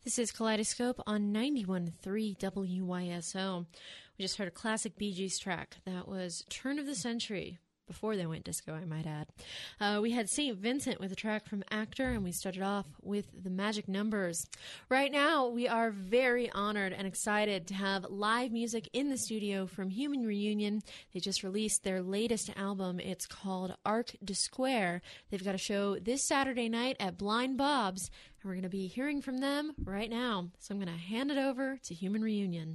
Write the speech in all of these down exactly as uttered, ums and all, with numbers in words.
This is Kaleidoscope on ninety-one point three W Y S O. We just heard a classic Bee Gees track. That was Turn of the Century, before they went disco, I might add. Uh, we had Saint Vincent with a track from Actor, and we started off with the Magic Numbers. Right now, we are very honored and excited to have live music in the studio from Human Reunion. They just released their latest album. It's called Arc de Square. They've got a show this Saturday night at Blind Bob's, and we're going to be hearing from them right now. So I'm going to hand it over to Human Reunion.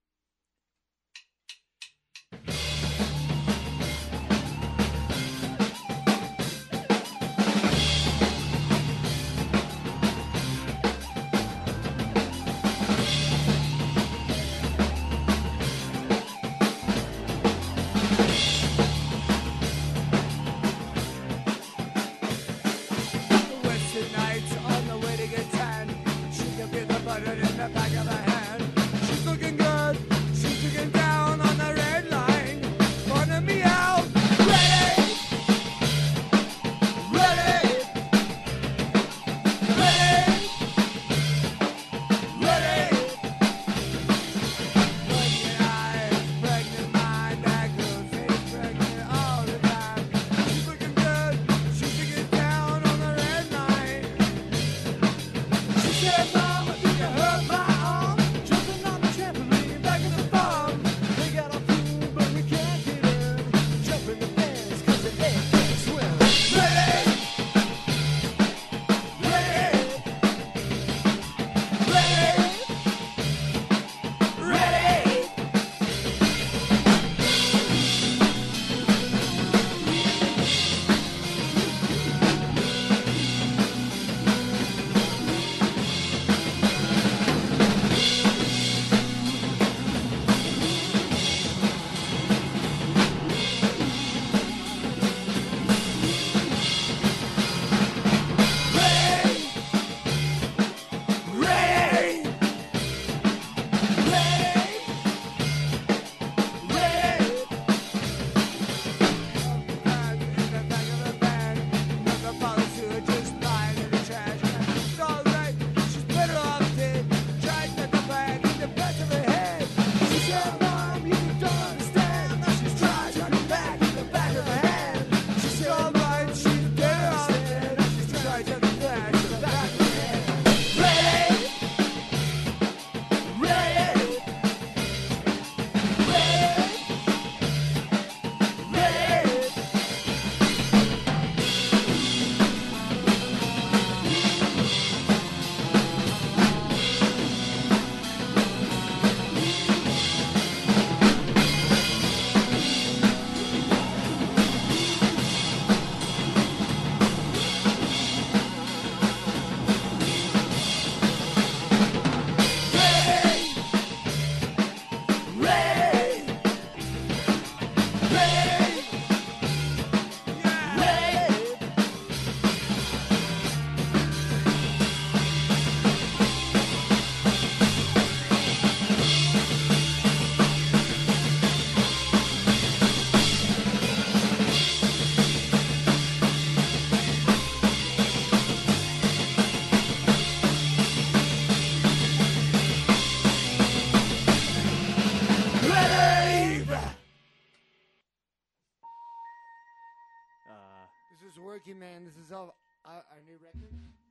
Working Man. This is all our, our new record.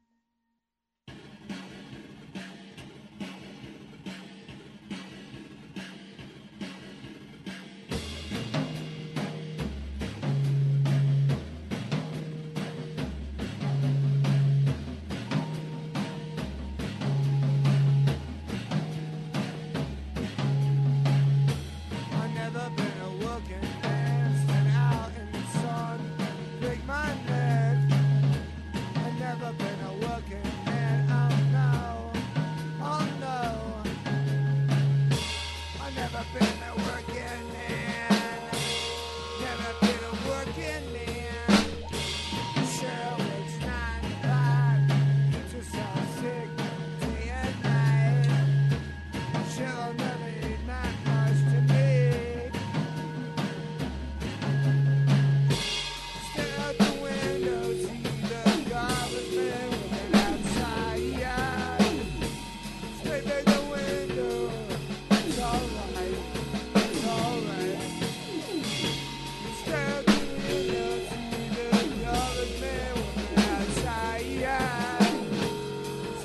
I've never been a working man, stand out in the sun, break my neck. I've never been a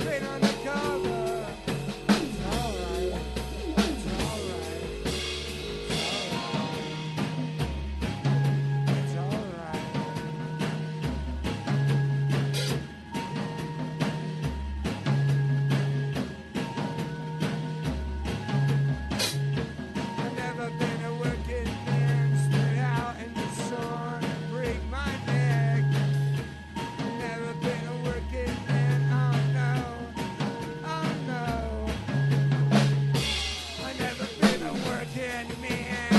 paint on the cover. It's alright. It's alright. It's alright. I've never been a working man, stay out in the sun and break my neck. I've never been a working man, oh no, oh no. I've never been a working man.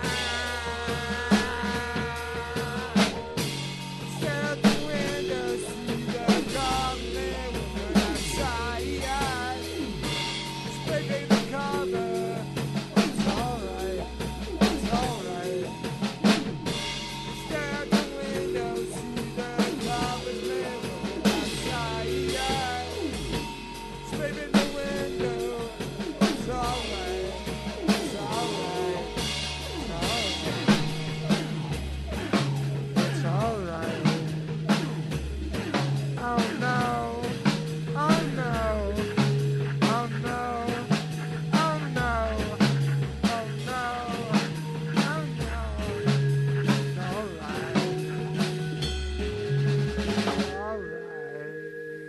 Stare out the window, see the goblin woman outside. Scraping the cover. It's alright, it's alright. Stare out the window, see the goblin woman outside. Scraping the window. It's alright, it's alright, it's alright. It's alright. Oh no, oh no, oh no, oh no, oh no, oh no. It's alright, it's alright.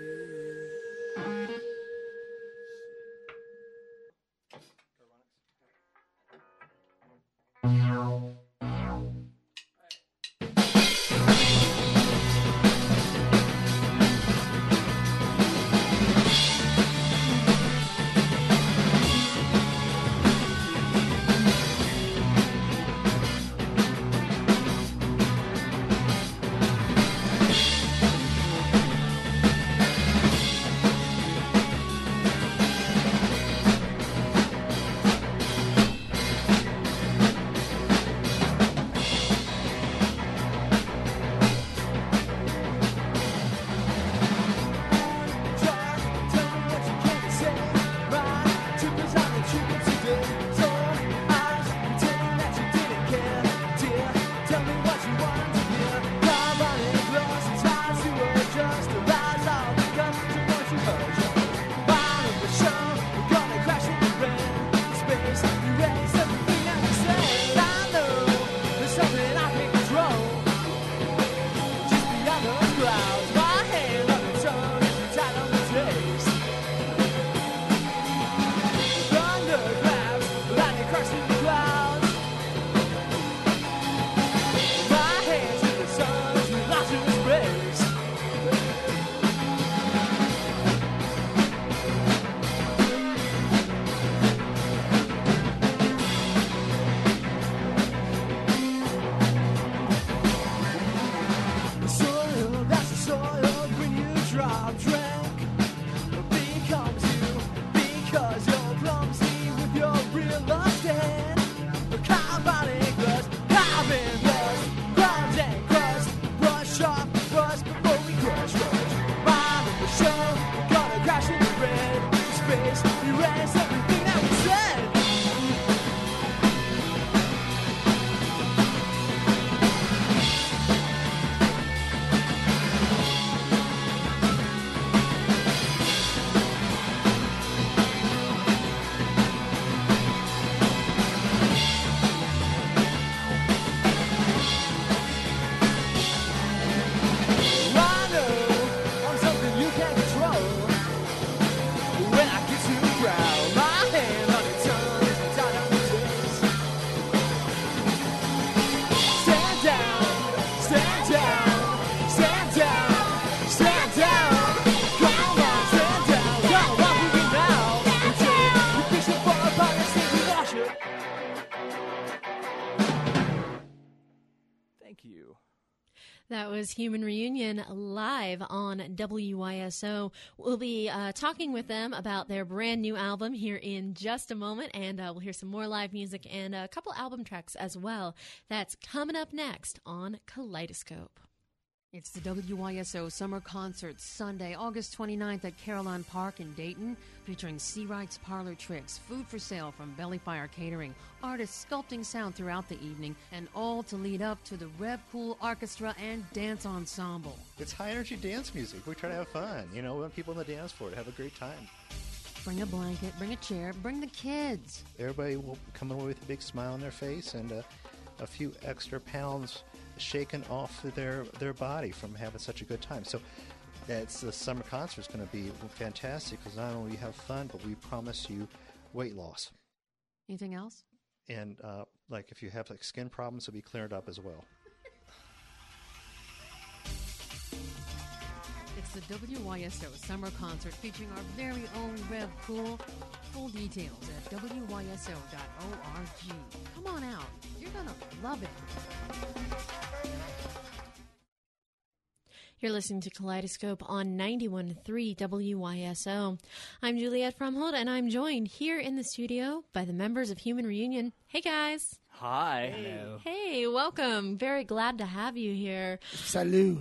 Soil, that's the soil when you drop drink becomes you because you're clumsy with your real estate. Carbonic rust, carbon rust, ground and crust, brush off rust before we crush rush. Bottom of the show, we're gonna crash in the red space, erase everything that we said. I know I'm something you can't control. When I get to the ground, my hand on its tongue is the tight on the taste. Stand down, stand down, stand down, stand down. Come on, stand down, come on, we can now. Until you fix it for a pot and stick we wash it. Thank you. That was Human Reunion live on W Y S O. We'll be uh, talking with them about their brand new album here in just a moment, and uh, we'll hear some more live music and a couple album tracks as well. That's coming up next on Kaleidoscope. It's the W Y S O Summer Concert Sunday, August twenty-ninth at Caroline Park in Dayton, featuring Sea Wright's Parlor Tricks, food for sale from Bellyfire Catering, artists sculpting sound throughout the evening, and all to lead up to the Rev Cool Orchestra and Dance Ensemble. It's high-energy dance music. We try to have fun. You know, we want people on the dance floor to have a great time. Bring a blanket, bring a chair, bring the kids. Everybody will come away with a big smile on their face and uh, a few extra pounds shaken off their their body from having such a good time. So that's the summer concert is going to be fantastic because not only we have fun, but we promise you weight loss. Anything else? And uh, like if you have like skin problems, it'll be cleared up as well. It's the W Y S O Summer Concert featuring our very own Rev Cool. Full details at W Y S O dot org. Come on out. You're going to love it. You're listening to Kaleidoscope on ninety-one point three W Y S O. I'm Juliette Fromhold, and I'm joined here in the studio by the members of Human Reunion. Hey, guys. Hi. Hello. Hey, welcome. Very glad to have you here. Salut.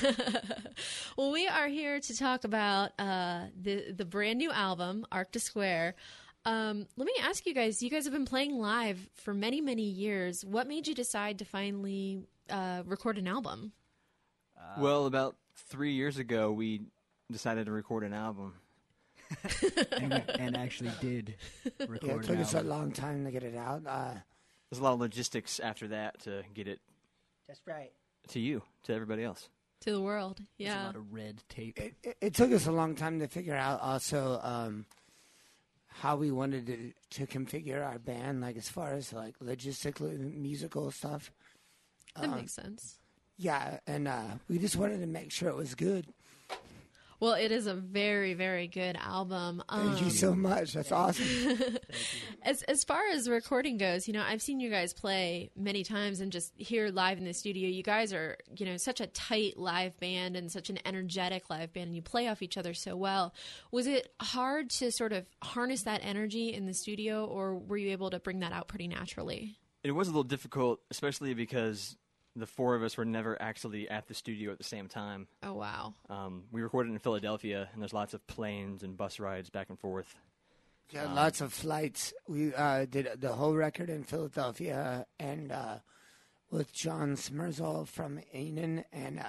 Well, we are here to talk about uh, the, the brand new album, Arc to Square. Um, let me ask you guys, you guys have been playing live for many, many years. What made you decide to finally uh, record an album? Uh, well, about three years ago, we decided to record an album. and, and actually did record Yeah, it took an us a album. long time to get it out. Uh, There's a lot of logistics after that to get it That's right. to you, to everybody else. To the world, There's yeah. a lot of red tape. it, it, it took us a long time to figure out also um, how we wanted to, to configure our band, like as far as like logistically musical stuff. That Um, makes sense. Yeah, and uh, we just wanted to make sure it was good. Well, it is a very, very good album. Um, Thank you so much. That's awesome. As as far as recording goes, you know, I've seen you guys play many times and just here live in the studio. You guys are, you know, such a tight live band and such an energetic live band, and you play off each other so well. Was it hard to sort of harness that energy in the studio, or were you able to bring that out pretty naturally? It was a little difficult, especially because the four of us were never actually at the studio at the same time. Oh, wow. Um, we recorded in Philadelphia, and there's lots of planes and bus rides back and forth. Yeah, Um, lots of flights. We uh, did the whole record in Philadelphia and uh, with John Smerzal from Enon, and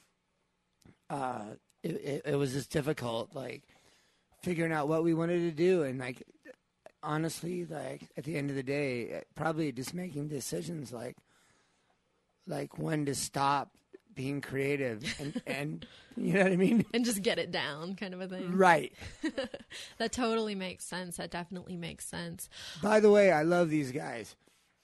uh, uh, it, it, it was just difficult, like figuring out what we wanted to do, and like honestly, like at the end of the day, probably just making decisions, like like when to stop being creative, and and you know what I mean, And just get it down, kind of a thing. right? That totally makes sense. That definitely makes sense. By the way, I love these guys.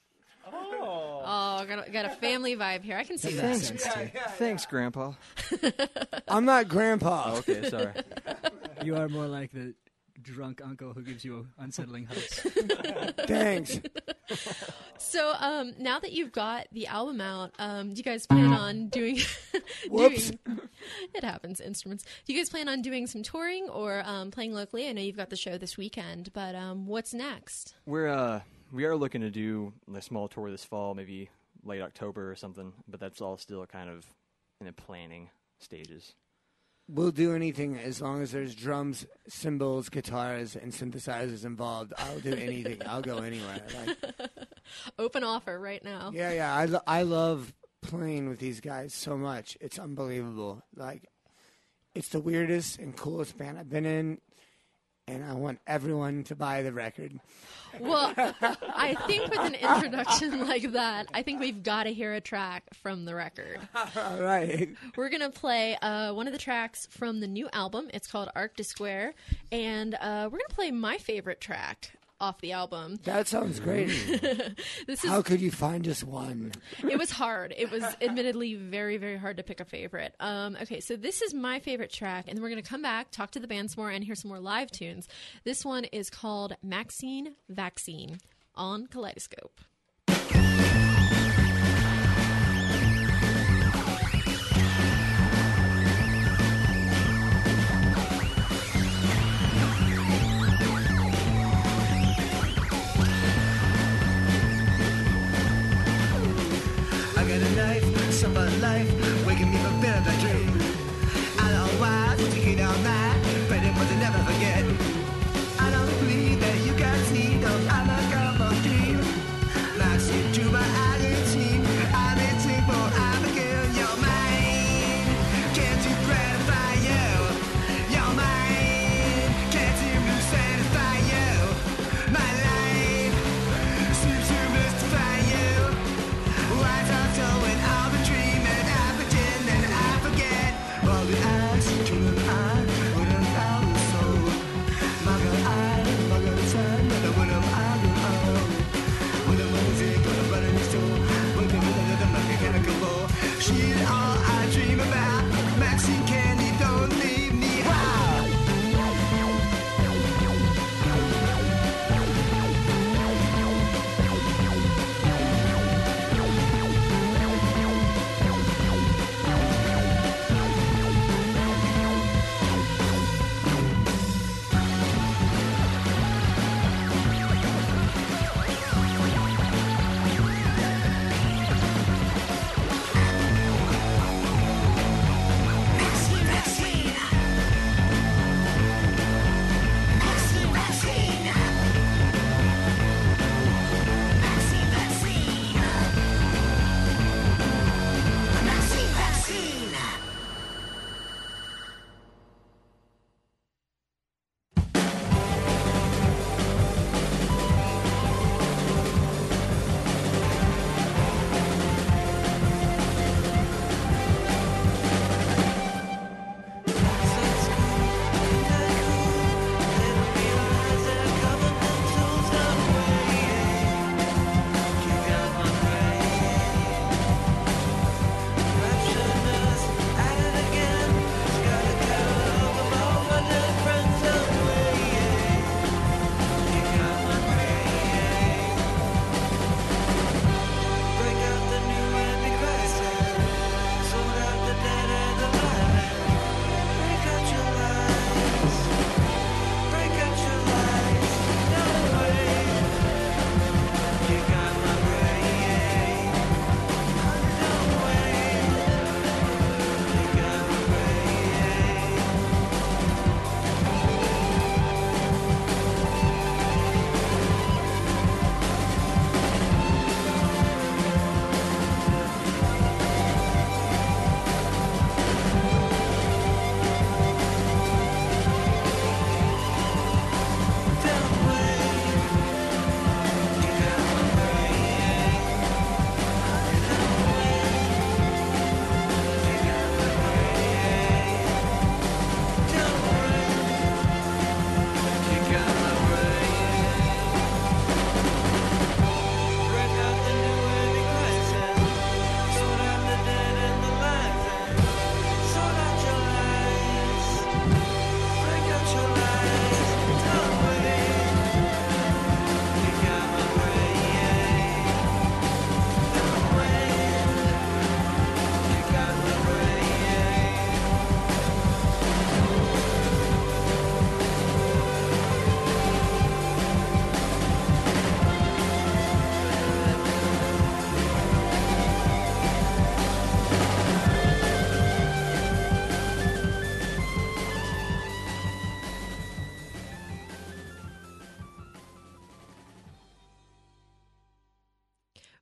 Oh, got a, got a family vibe here. I can see That that. makes sense, too. Thanks, Grandpa. I'm not Grandpa. Oh, okay, sorry. You are more like the drunk uncle who gives you unsettling hugs. Thanks. So um, now that you've got the album out, um, do you guys plan on doing? Whoops. doing it happens. Instruments. Do you guys plan on doing some touring or um, playing locally? I know you've got the show this weekend, but um, what's next? We're uh, we are looking to do a small tour this fall, maybe late October or something, but that's all still kind of in the planning stages. We'll do anything as long as there's drums, cymbals, guitars, and synthesizers involved. I'll do anything. I'll go anywhere. Like, Open offer right now. yeah, yeah. I, lo- I love playing with these guys so much. It's unbelievable. Like, it's the weirdest and coolest band I've been in, and I want everyone to buy the record. Well, I think with an introduction like that, I think we've got to hear a track from the record. All right. We're going to play uh, one of the tracks from the new album. It's called Arc to Square. And uh, we're going to play my favorite track off the album. That sounds great. This is How could you find just one? It was hard. It was admittedly very, very hard to pick a favorite. Um, okay, so this is my favorite track, and then we're going to come back, talk to the band some more, and hear some more live tunes. This one is called Maxine Vaccine on Kaleidoscope. I got a knife, some about life, waking me for better.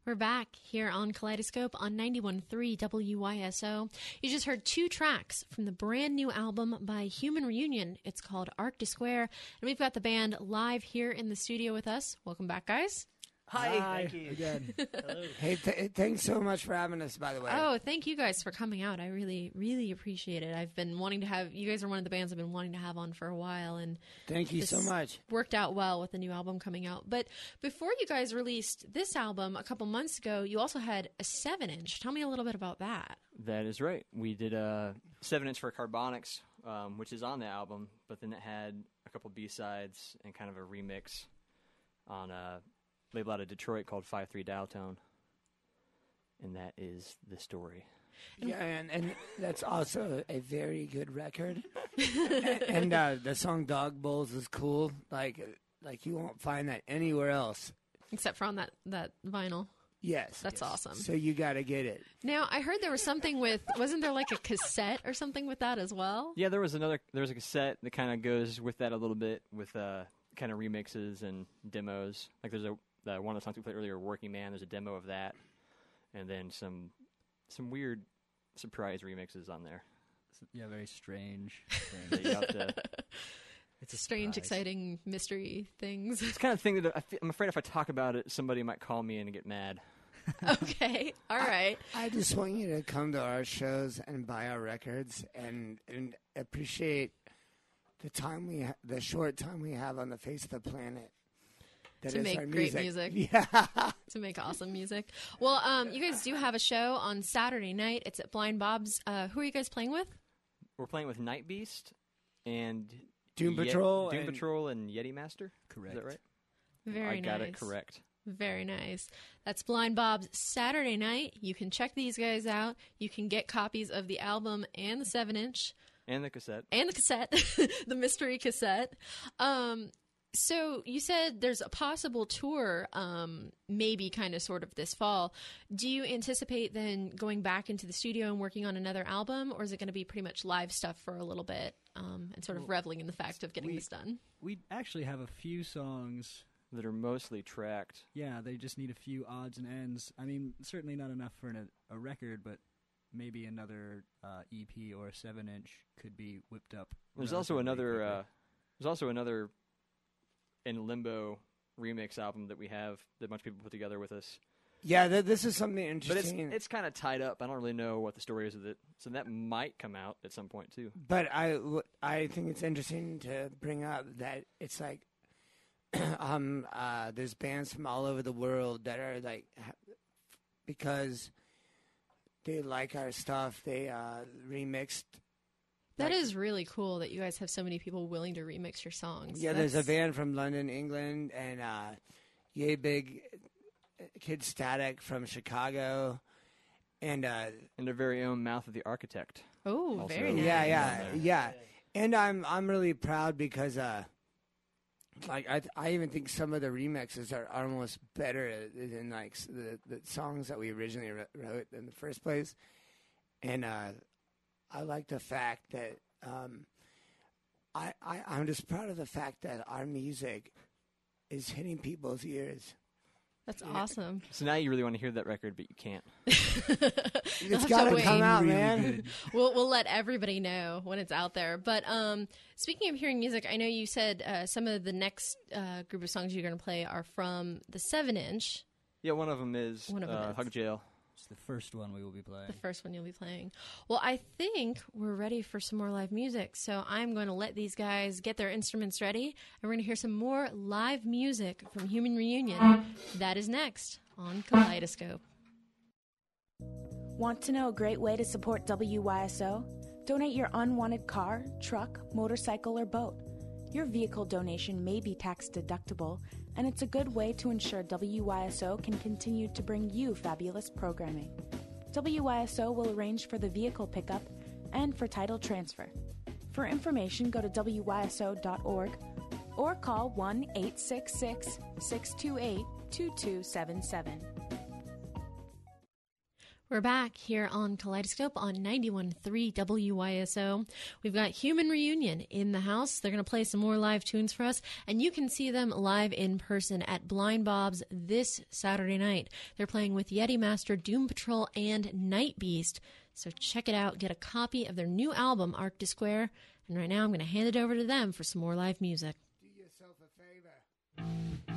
We're back here on Kaleidoscope on ninety-one point three W Y S O. You just heard two tracks from the brand new album by Human Reunion. It's called Arc to Square, and we've got the band live here in the studio with us. Welcome back, guys. Hi. Hi Thank you. again. Hey, th- thanks so much for having us, by the way. Oh, thank you guys for coming out. I really, really appreciate it. I've been wanting to have, you guys are one of the bands I've been wanting to have on for a while, and Thank you so this much. worked out well with the new album coming out. But before you guys released this album a couple months ago, you also had a seven inch. Tell me a little bit about that. That is right. We did a seven inch for Carbonics, um, which is on the album, but then it had a couple B-sides and kind of a remix on a label out of Detroit called five three Dial Tone. And that is the story. Yeah, and, and that's also a very good record. and and uh, the song Dog Bowls is cool. Like, like you won't find that anywhere else. Except for on that, that vinyl. Yes. That's yes. awesome. So you got to get it. Now, I heard there was something with, wasn't there like a cassette or something with that as well? Yeah, there was another, there was a cassette that kind of goes with that a little bit with uh, kind of remixes and demos. Like there's a, the one of the songs we played earlier, Working Man, there's a demo of that. And then some some weird surprise remixes on there. Yeah, very strange. That you have to, It's a Strange, surprise. exciting mystery things. it's the kind of thing that I fe- I'm afraid if I talk about it, somebody might call me in and get mad. Okay, all right. I just want you to come to our shows and buy our records and, and appreciate the time we ha- the short time we have on the face of the planet. That To is make our great music. Yeah. To make awesome music. Well, um, you guys do have a show on Saturday night. It's at Blind Bob's. Uh, who are you guys playing with? We're playing with Night Beast and Doom Ye- Patrol Doom and- Patrol and Yeti Master. Correct. Is that right? Very I got nice. it correct. Very nice. That's Blind Bob's Saturday night. You can check these guys out. You can get copies of the album and the seven inch And the cassette. and the cassette, the mystery cassette. Um, so you said there's a possible tour, um, maybe kind of sort of this fall. Do you anticipate then going back into the studio and working on another album, or is it going to be pretty much live stuff for a little bit um, and sort of reveling in the fact of getting we- this done? We actually have a few songs. That are mostly tracked. Yeah, they just need a few odds and ends. I mean, certainly not enough for an, a record, but maybe another uh, E P or a seven inch could be whipped up. There's also relatively another. quickly. Uh, there's also another in limbo remix album that we have that a bunch of people put together with us. Yeah, th- this is something But it's interesting. it's kind of tied up. I don't really know what the story is with it, so that might come out at some point too. But I, w- I think it's interesting to bring up that it's like um, uh, there's bands from all over the world that are like ha- because they like our stuff. They uh, remixed. That like- is really cool that you guys have so many people willing to remix your songs. Yeah, there's a That's- band from London, England, and uh, Yay Big Kid Static from Chicago, and uh, And their very own Mouth of the Architect. Oh, Also- very nice. yeah, yeah, down there. yeah. And I'm I'm really proud because uh, like I I even think some of the remixes are almost better than like s- the the songs that we originally wr- wrote in the first place, and uh, I like the fact that um, I, I I'm just proud of the fact that our music is hitting people's ears. That's awesome. So now you really want to hear that record, but you can't. You'll It's have got to to wait. come out, Really man. good. We'll we'll let everybody know when it's out there. But um, speaking of hearing music, I know you said uh, some of the next uh, group of songs you're going to play are from the seven inch, Yeah, one of them is One of 'em uh, is. Hug Jail. It's the first one we will be playing. the first one you'll be playing. Well, I think we're ready for some more live music, so I'm going to let these guys get their instruments ready, and we're going to hear some more live music from Human Reunion. That is next on Kaleidoscope. Want to know a great way to support W Y S O? Donate your unwanted car, truck, motorcycle, or boat. Your vehicle donation may be tax deductible, and it's a good way to ensure W Y S O can continue to bring you fabulous programming. W Y S O will arrange for the vehicle pickup and for title transfer. For information, go to W Y S O dot org or call one eight six six, six two eight, two two seven seven. We're back here on Kaleidoscope on ninety-one point three W Y S O. We've got Human Reunion in the house. They're going to play some more live tunes for us, and you can see them live in person at Blind Bob's this Saturday night. They're playing with Yeti Master, Doom Patrol, and Night Beast. So check it out. Get a copy of their new album, Arc de Square. And right now I'm going to hand it over to them for some more live music. Do yourself a favor.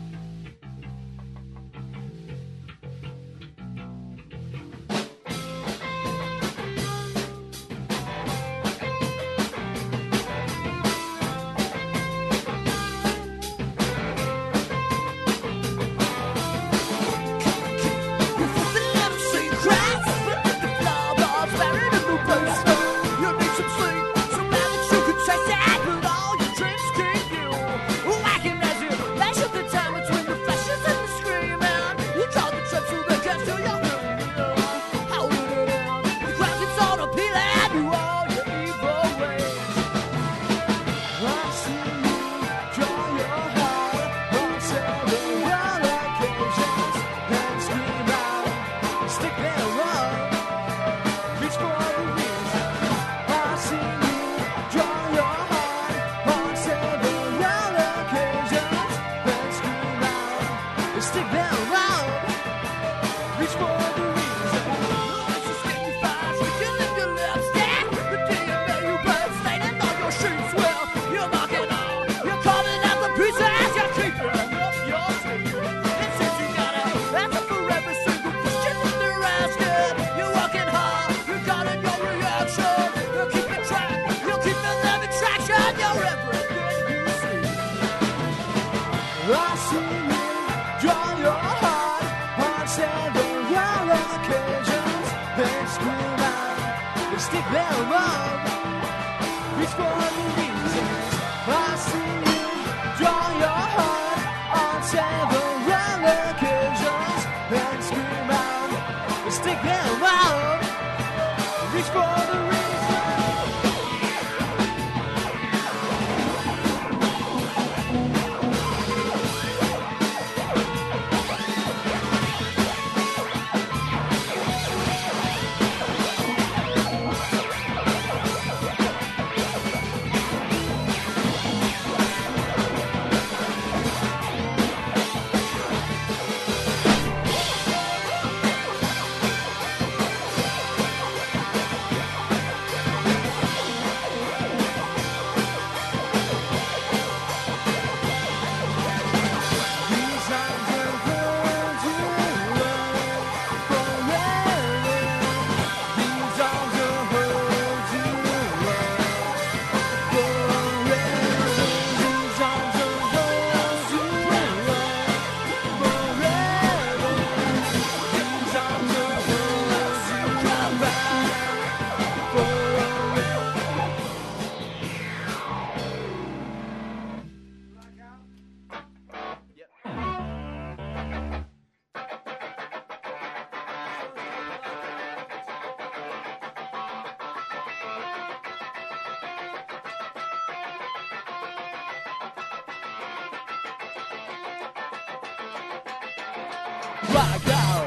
Rock out!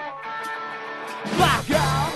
Rock out!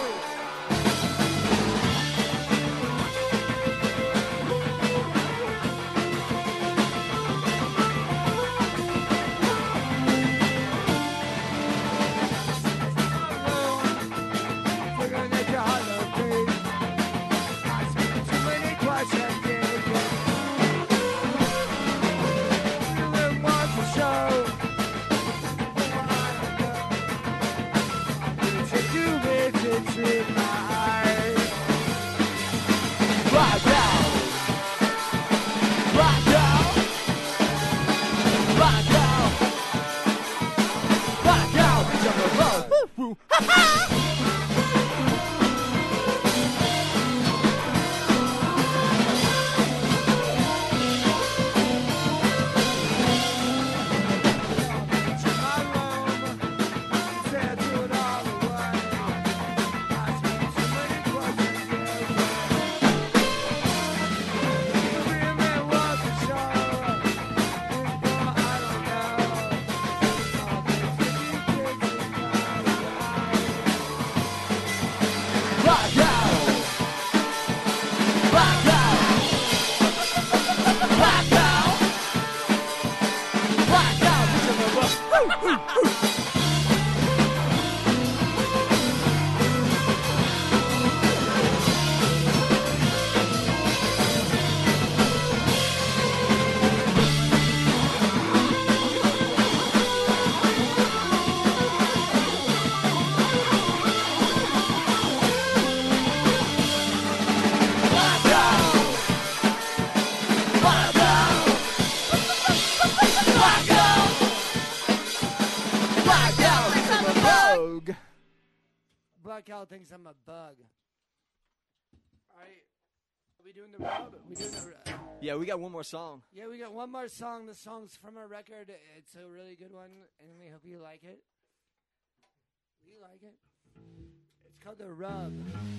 Blackout thinks I'm a bug. All right. Are we doing the rub? We doing the rub? Yeah, we got one more song. Yeah, we got one more song. The song's from our record. It's a really good one, and we hope you like it. We like it. It's called The Rub.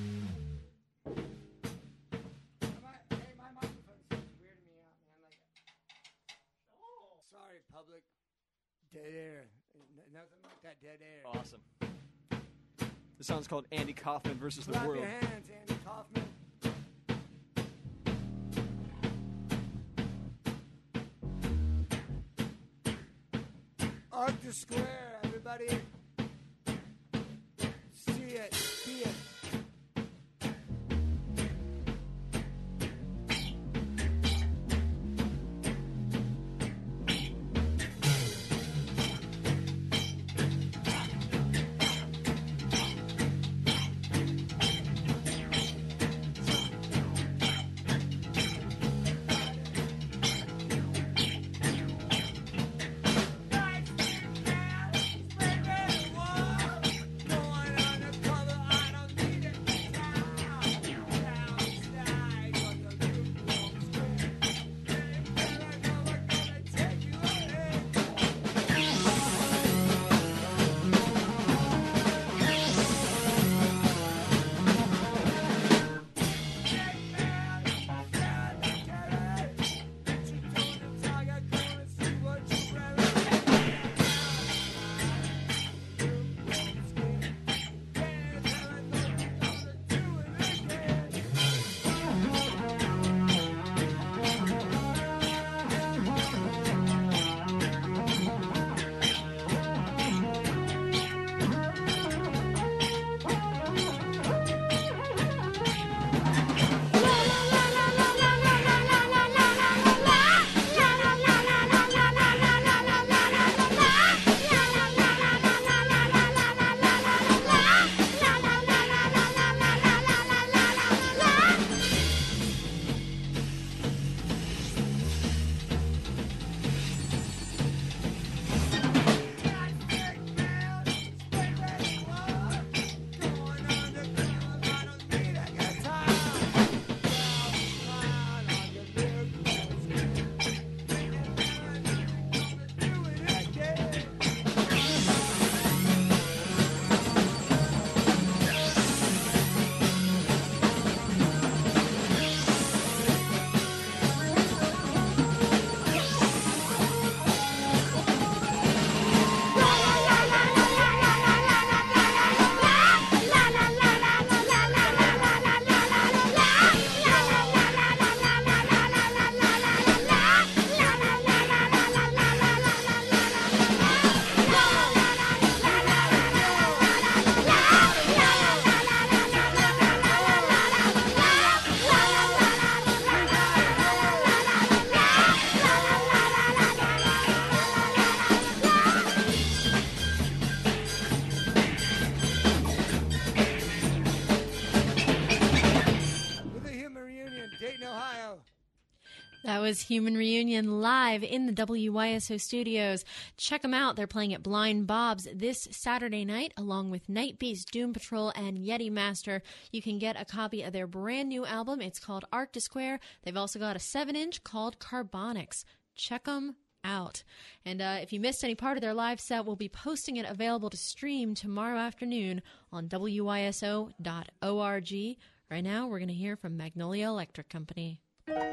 Hey, my microphone seems weirding me out, man. Like, oh, sorry, public. Dead air. Nothing like that dead air. Awesome. The song's called Andy Kaufman versus Clap the World. your hands, Andy Kaufman. Arc the Square, everybody. See it, see it. That was Human Reunion live in the W Y S O studios. Check them out. They're playing at Blind Bob's this Saturday night, along with Night Beast, Doom Patrol, and Yeti Master. You can get a copy of their brand new album. It's called Arc to Square. They've also got a seven inch called Carbonics. Check them out. And uh, if you missed any part of their live set, we'll be posting it available to stream tomorrow afternoon on W Y S O dot org. Right now, we're going to hear from Magnolia Electric Company.